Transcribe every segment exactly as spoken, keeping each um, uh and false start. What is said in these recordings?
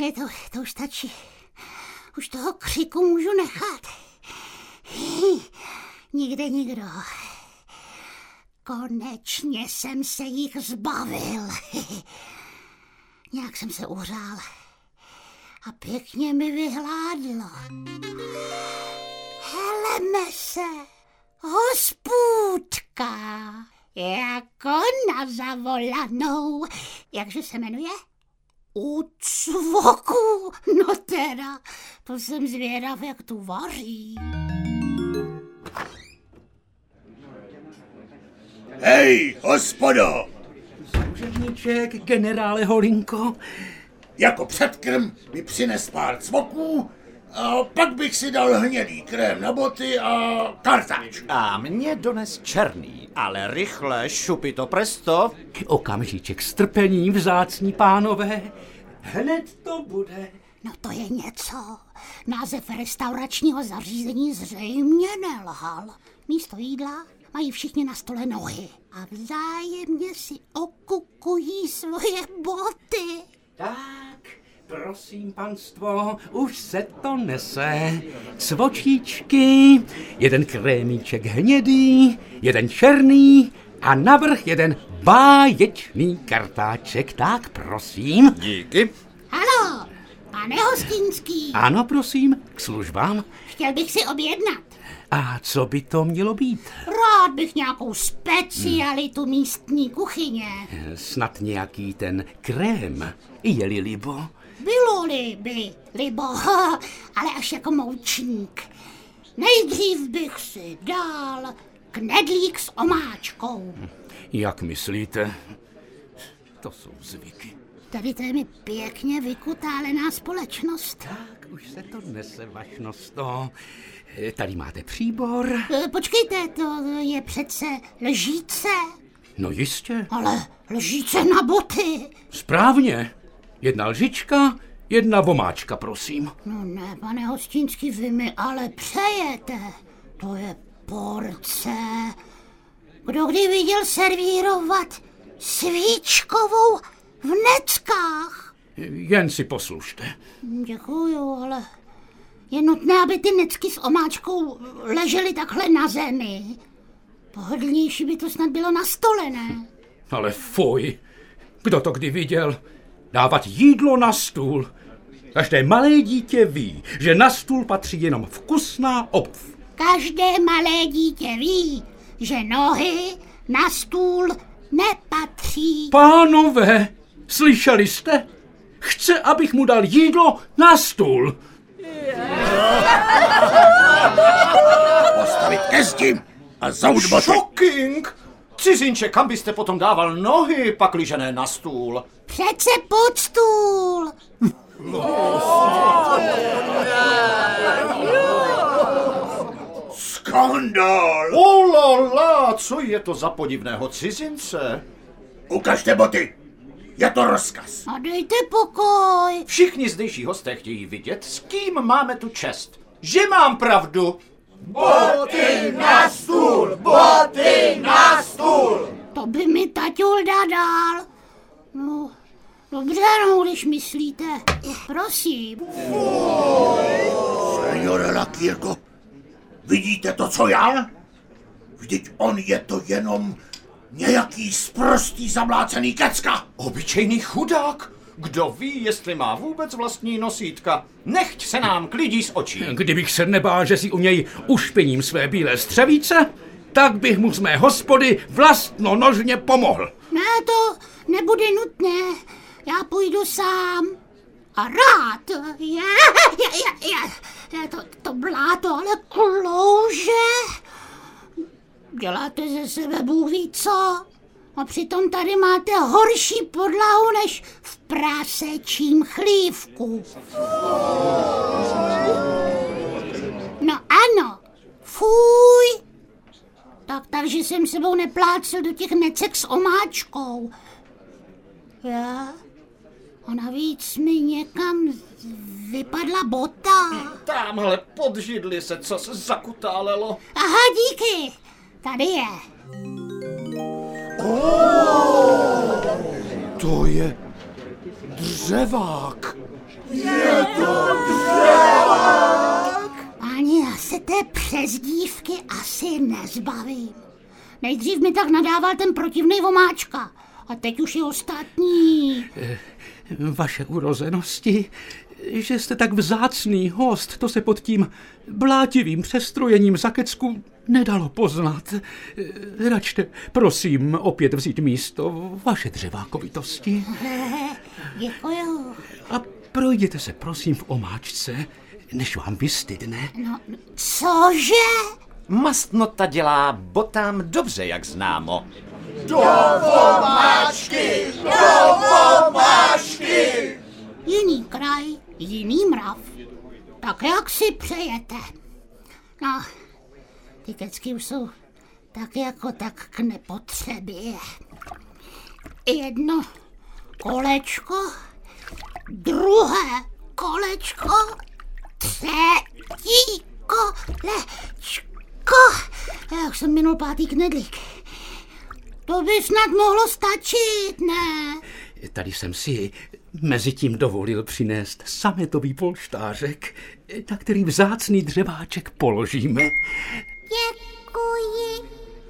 Je to, to už stačí. Už toho křiku můžu nechat. Nikde nikdo. Konečně jsem se jich zbavil. Nějak jsem se uhřál a pěkně mi vyhládlo. Heleme se, hospůdka, jako na zavolanou. Jakže se jmenuje? U cvoku. No teda, to jsem zvědav, jak tu vaří. Hej, hospodo! Služebníček, generále Holinko. Jako předkrm mi přines pár cvoků, a pak bych si dal hnědý krém na boty a kartáč. A mě dones černý, ale rychle, šupito presto. Okamžíček strpení, vzácní pánové. Hned to bude. No to je něco. Název restauračního zařízení zřejmě nelhal. Místo jídla mají všichni na stole nohy a vzájemně si okukují svoje boty. Tak, prosím, panstvo, už se to nese. Cvočíčky, jeden krémíček hnědý, jeden černý a navrch jeden báječný kartáček. Tak, prosím. Díky. Haló, pane Hostinský. Ano, prosím, k službám. Chtěl bych si objednat. A co by to mělo být? Rád bych nějakou specialitu hmm. místní kuchyně. Snad nějaký ten krém, je-li libo. Bylo-li by, libo, ale až jako moučník. Nejdřív bych si dal knedlík s omáčkou. Jak myslíte? To jsou zvyky. Tady to je mi pěkně vykutálená společnost. Tak, už se to nese, vašnosto. Tady máte příbor. Počkejte, to je přece lžíce. No jistě. Ale lžíce na boty. Správně. Jedna lžička, jedna vomáčka, prosím. No ne, pane Hostinský, vy mi ale přejete. To je porce. Kdo kdy viděl servírovat svíčkovou v neckách? Jen si poslušte. Děkuju, ale je nutné, aby ty necky s omáčkou ležely takhle na zemi. Pohodlnější by to snad bylo na stole, ne? Ale fuj, kdo to kdy viděl? Dávat jídlo na stůl. Každé malé dítě ví, že na stůl patří jenom vkusná obuv. Každé malé dítě ví, že nohy na stůl nepatří. Pánové, slyšeli jste? Chce, abych mu dal jídlo na stůl. Postavit ke zdi a zaut boty. Shocking! Cizinče, kam byste potom dával nohy, pakliže ne na stůl? Přece pod stůl. Skandál! Olala, co je to za podivného cizince? Ukažte boty. Je to rozkaz. A dejte pokoj. Všichni zdejší hosté chtějí vidět, s kým máme tu čest. Že mám pravdu. Boty na stůl! Boty na stůl! To by mi taťulda dal. No, dobře, no, když myslíte. Prosím. Seniore Lakírko, vidíte to, co já? Vždyť on je to jenom nějaký sprostý zamlácený kecka. Obyčejný chudák. Kdo ví, jestli má vůbec vlastní nosítka? Nechť se nám klidí z očí. Kdybych se nebál, že si u něj ušpiním své bílé střevíce, tak bych mu z mé hospody vlastnonožně pomohl. Ne, to nebude nutné. Já půjdu sám. A rád. Já, já, já, já, já to, to bláto, ale klouže. Děláte ze sebe Bůh ví co. A přitom tady máte horší podlahu než v prasečím chlívku. No ano, fuj. Tak, takže jsem sebou neplácel do těch necek s omáčkou. Já? A navíc mi někam vypadla bota. Támhle pod židli se co se zakutálelo. Aha, díky. Tady je. Oh, to je dřevák. Je to dřevák! Páni, já se té přezdívky asi nezbavím. Nejdřív mi tak nadával ten protivnej vomáčka. A teď už je ostatní. Vaše urozenosti, že jste tak vzácný host, to se pod tím blátivým přestrojením zakecku nedalo poznat. Račte, prosím, opět vzít místo, vaše dřevákovitosti. Děkuju. A projděte se, prosím, v omáčce, než vám vystydne. No, cože? Mastnota dělá botám dobře, jak známo. Do vomáčky! Do vomáčky! Jiný kraj, jiný mrav. Tak jak si přejete. No, ty kecky už jsou tak jako tak k nepotřebě. Jedno kolečko, druhé kolečko, třetí kolečko. Jak jsem minul pátý knedlík. To by snad mohlo stačit, ne? Tady jsem si mezi tím dovolil přinést sametový polštářek, na který vzácný dřeváček položíme. Děkuji.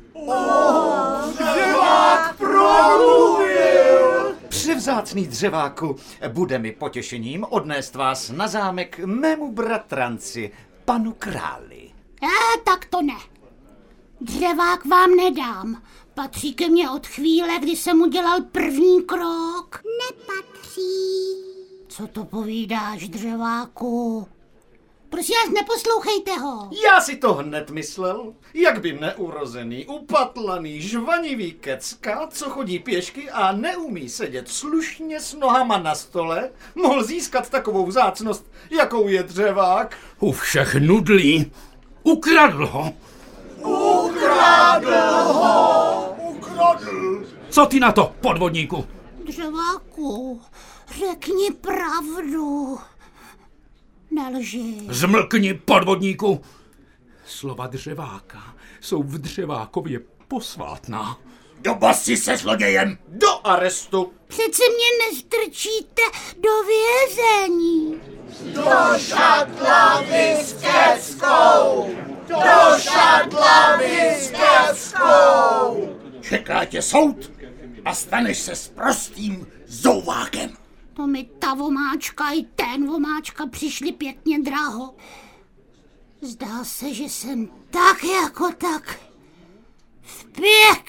Dřevák promluvil! Převzácný dřeváku, bude mi potěšením odnést vás na zámek mému bratranci, panu králi. E, tak to ne. Dřevák vám nedám. Patří ke mně od chvíle, kdy jsem udělal první krok. Nepatří. Co to povídáš, dřeváku? Prosím vás, neposlouchejte ho. Já si to hned myslel, jak by neurozený, upatlaný, žvanivý kecka, co chodí pěšky a neumí sedět slušně s nohama na stole, mohl získat takovou vzácnost, jakou je dřevák. U všech nudlí. Ukradl ho. Ukradl ho! Ukradl! Co ty na to, podvodníku? Dřeváku, řekni pravdu. Nelži. Zmlkni, podvodníku. Slova dřeváka jsou v Dřevákově posvátná. Do basy se zlodějem! Do arestu. Přece mě nestrčíte do vězení. Do šatlavy s keckou! Do šatlavy s keckou! Čeká tě soud a staneš se s prostým zouvákem. To mi ta vomáčka i ten vomáčka přišli pěkně draho. Zdá se, že jsem tak jako tak v pěkně